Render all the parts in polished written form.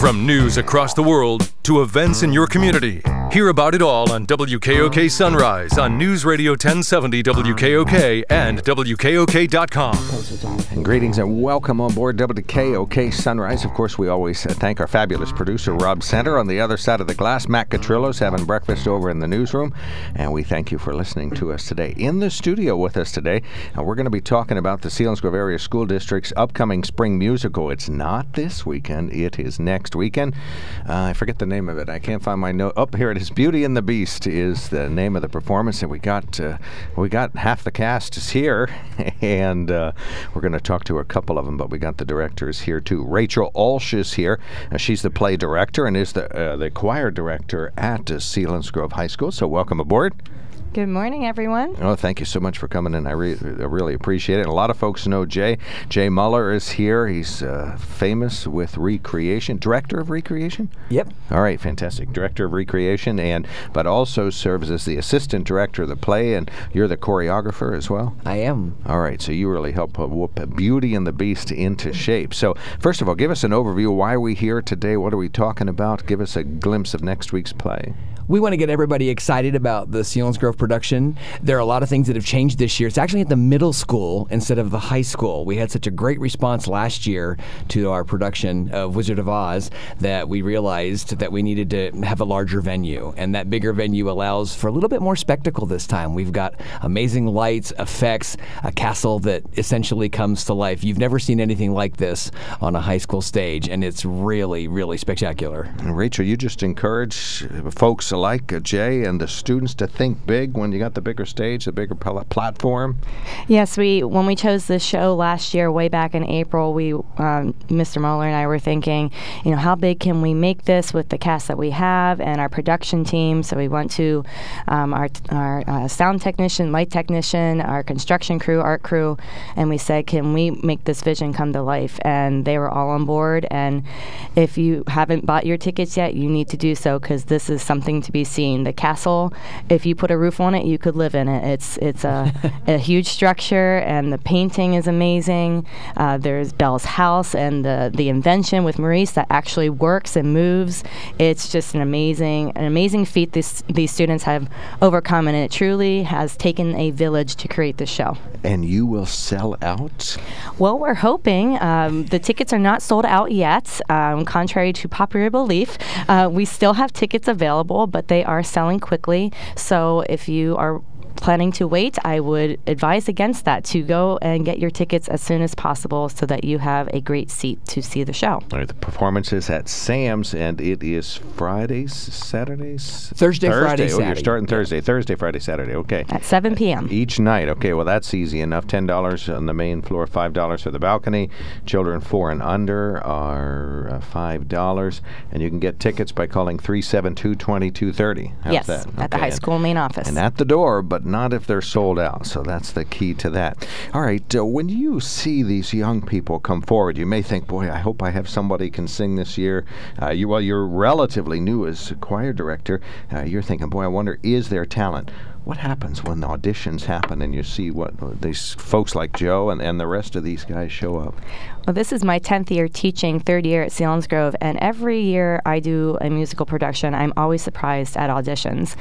From news across the world to events in your community, hear about it all on WKOK Sunrise on News Radio 1070 WKOK and WKOK.com. And greetings and welcome on board WKOK Sunrise. Of course, we always thank our fabulous producer, Rob Center. On the other side of the glass, Matt Catrillo's having breakfast over in the newsroom. And we thank you for listening to us today. In the studio with us today, we're going to be talking about the Selinsgrove Area School District's upcoming spring musical. It's not this weekend. It is next weekend. I forget the name of it. I can't find my note. Oh, here it is. Beauty and the Beast is the name of the performance, and we got half the cast is here, and we're going to talk to a couple of them, but we got the directors here too. Rachel Alsh is here. She's the play director and is the choir director at Selinsgrove High School. So welcome aboard. Good morning, everyone. Oh, thank you so much for coming in. I really appreciate it. And a lot of folks know Jay. Jay Muller is here. He's famous with Recreation. Director of Recreation? Yep. All right, fantastic. Director of Recreation, but also serves as the assistant director of the play, and you're the choreographer as well? I am. All right, so you really help whoop Beauty and the Beast into shape. So, first of all, give us an overview. Why are we here today? What are we talking about? Give us a glimpse of next week's play. We want to get everybody excited about the Selinsgrove production. There are a lot of things that have changed this year. It's actually at the middle school instead of the high school. We had such a great response last year to our production of Wizard of Oz that we realized that we needed to have a larger venue. And that bigger venue allows for a little bit more spectacle this time. We've got amazing lights, effects, a castle that essentially comes to life. You've never seen anything like this on a high school stage, and it's really, really spectacular. And Rachel, you just encourage folks like Jay and the students to think big when you got the bigger stage, the bigger platform? Yes, when we chose this show last year, way back in April, Mr. Muller and I were thinking, how big can we make this with the cast that we have and our production team? So we went to our sound technician, light technician, our construction crew, art crew, and we said, can we make this vision come to life? And they were all on board. And if you haven't bought your tickets yet, you need to do so, because this is something to be seen. The castle, if you put a roof on it, you could live in it. It's a huge structure, and the painting is amazing. There's Belle's house and the invention with Maurice that actually works and moves. It's just an amazing feat these students have overcome, and it truly has taken a village to create this show. And you will sell out? Well, we're hoping. The tickets are not sold out yet, contrary to popular belief. We still have tickets available, but they are selling quickly. So if you are planning to wait, I would advise against that, to go and get your tickets as soon as possible so that you have a great seat to see the show. All right, the performance is at Sam's, and it is Fridays, Saturdays? Thursday, Friday, Saturday. Oh, you're starting Thursday. Thursday, Friday, Saturday. Okay. At 7 p.m. Each night. Okay, well, that's easy enough. $10 on the main floor, $5 for the balcony. Children 4 and under are $5, and you can get tickets by calling 372-2230. Yes, that? At the high school main office. And at the door, but not if they're sold out. So that's the key to that. All right, when you see these young people come forward, you may think, boy, I hope I have somebody can sing this year. You're relatively new as choir director. You're thinking, boy, I wonder, is there talent? What happens when the auditions happen and you see what these folks like Joe and the rest of these guys show up? Well, this is my 10th year teaching, third year at Selinsgrove, and every year I do a musical production, I'm always surprised at auditions.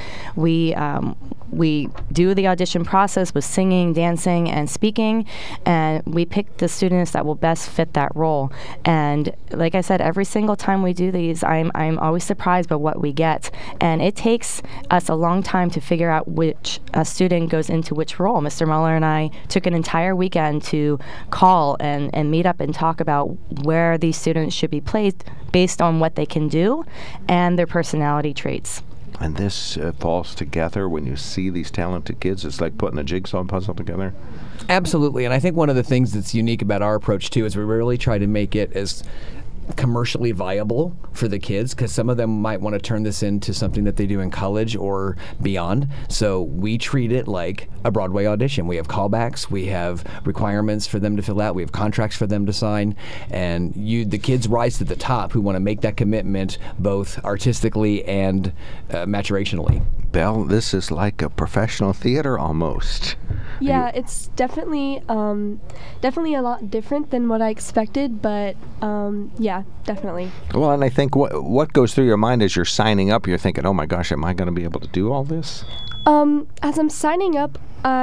We do the audition process with singing, dancing, and speaking, and we pick the students that will best fit that role. And like I said, every single time we do these, I'm always surprised by what we get. And it takes us a long time to figure out which student goes into which role. Mr. Muller and I took an entire weekend to call and meet up and talk about where these students should be placed based on what they can do and their personality traits. And this falls together when you see these talented kids. It's like putting a jigsaw puzzle together. Absolutely. And I think one of the things that's unique about our approach, too, is we really try to make it as commercially viable for the kids, because some of them might want to turn this into something that they do in college or beyond. So we treat it like a Broadway audition. We have callbacks, we have requirements for them to fill out, we have contracts for them to sign, and the kids rise to the top who want to make that commitment both artistically and maturationally. Belle, this is like a professional theater almost. Yeah, it's definitely a lot different than what I expected, but yeah, yeah, definitely. Well, and I think what goes through your mind as you're signing up, you're thinking, oh my gosh, am I going to be able to do all this? As I'm signing up,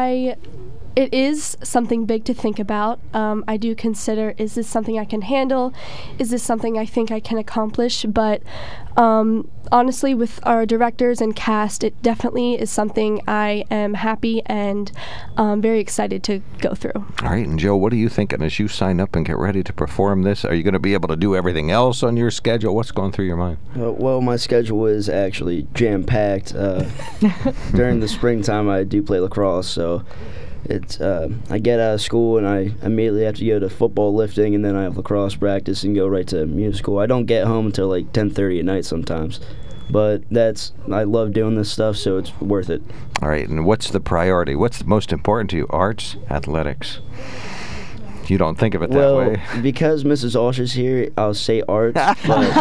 it is something big to think about. I do consider, is this something I can handle? Is this something I think I can accomplish? But honestly, with our directors and cast, it definitely is something I am happy and very excited to go through. All right, and Joe, what are you thinking as you sign up and get ready to perform this? Are you going to be able to do everything else on your schedule? What's going through your mind? Well, my schedule is actually jam-packed. During the springtime, I do play lacrosse, so it's I get out of school and I immediately have to go to football lifting, and then I have lacrosse practice and go right to musical. I don't get home until like 10:30 at night sometimes, but I love doing this stuff, so it's worth it. All right, and what's the priority? What's the most important to you? Arts, athletics? You don't think of it that way. Well, because Mrs. Walsh is here, I'll say arts. But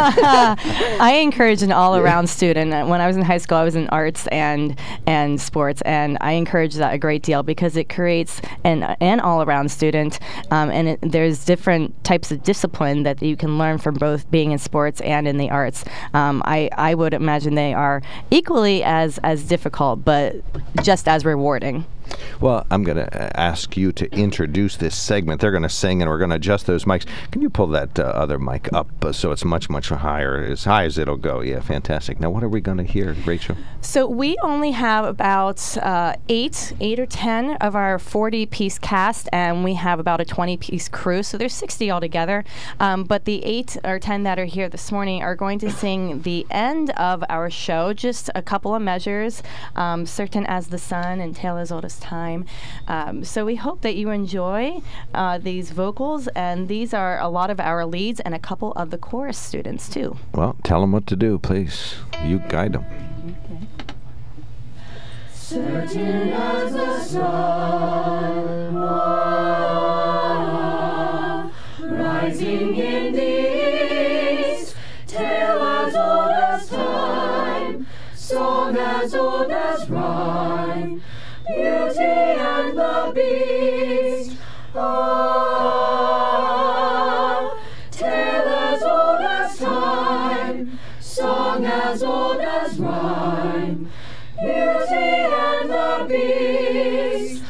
I encourage an all-around student. When I was in high school, I was in arts and sports, and I encourage that a great deal because it creates an all-around student, and there's different types of discipline that you can learn from both being in sports and in the arts. I would imagine they are equally as difficult, but just as rewarding. Well, I'm going to ask you to introduce this segment. They're going to sing, and we're going to adjust those mics. Can you pull that other mic up so it's much, much higher, as high as it'll go? Yeah, fantastic. Now, what are we going to hear, Rachel? So we only have about 8 or 10 of our 40-piece cast, and we have about a 20-piece crew, so there's 60 altogether. But the 8 or 10 that are here this morning are going to sing the end of our show, just a couple of measures, Certain as the Sun and Tale as Old as Time. So we hope that you enjoy these vocals, and these are a lot of our leads and a couple of the chorus students too. Well, tell them what to do, please. You guide them. Okay. Certain as the sun, rising in the east, tale as old as time, song as old as rhyme, Beauty and the Beast, tale as old as time, song as old as rhyme, Beauty and the Beast,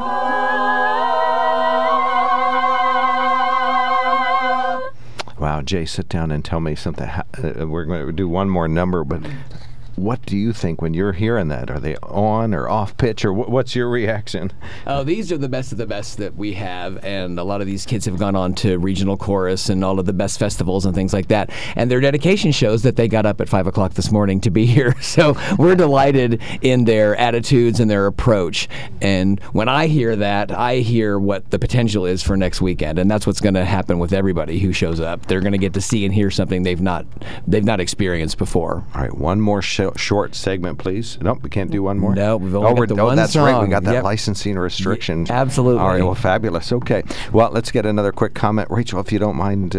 Wow, Jay, sit down and tell me something. We're going to do one more number, but what do you think when you're hearing that? Are they on or off pitch, or what's your reaction? Oh, these are the best of the best that we have, and a lot of these kids have gone on to regional chorus and all of the best festivals and things like that. And their dedication shows that they got up at 5 o'clock this morning to be here. So we're delighted in their attitudes and their approach. And when I hear that, I hear what the potential is for next weekend, and that's what's going to happen with everybody who shows up. They're going to get to see and hear something they've not experienced before. All right, one more short segment, please. Nope, we can't do one more. No, we've only got the one that's song. Right. We got that Yep. licensing restriction. Absolutely. All right. Well, fabulous. Okay. Well, let's get another quick comment, Rachel, if you don't mind.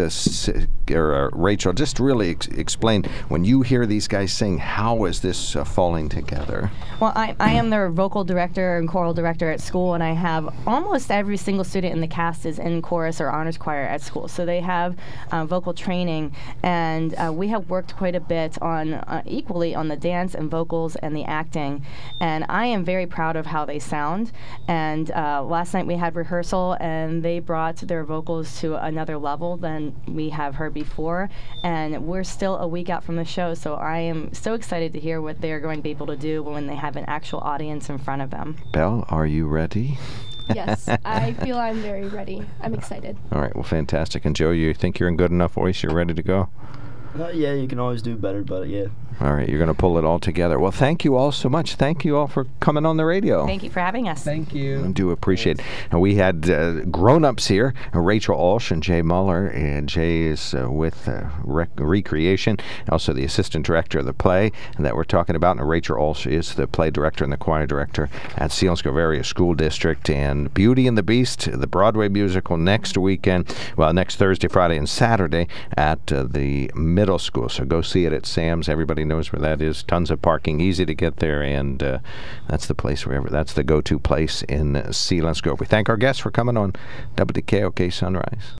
Rachel, just really explain when you hear these guys sing. How is this falling together? Well, I am their vocal director and choral director at school, and I have almost every single student in the cast is in chorus or honors choir at school. So they have vocal training, and we have worked quite a bit on equally on the dance and vocals and the acting, and I am very proud of how they sound. And last night we had rehearsal, and they brought their vocals to another level than we have heard before, and we're still a week out from the show, so I am so excited to hear what they're going to be able to do when they have an actual audience in front of them. Belle, are you ready? Yes, I feel I'm very ready. I'm excited. All right, well, fantastic. And Joe, you think you're in good enough voice? You're ready to go? Yeah, you can always do better, but yeah. All right, you're going to pull it all together. Well, thank you all so much. Thank you all for coming on the radio. Thank you for having us. Thank you. I do appreciate it. And we had grown-ups here, Rachel Walsh and Jay Muller. And Jay is with Recreation, also the assistant director of the play that we're talking about. And Rachel Walsh is the play director and the choir director at Selinsgrove Area School District. And Beauty and the Beast, the Broadway musical, next weekend, well, next Thursday, Friday, and Saturday at the middle school. So go see it at Sam's. Everybody knows where that is. Tons of parking, easy to get there, and that's the place that's the go-to place in Selinsgrove. We thank our guests for coming on WKOK Sunrise.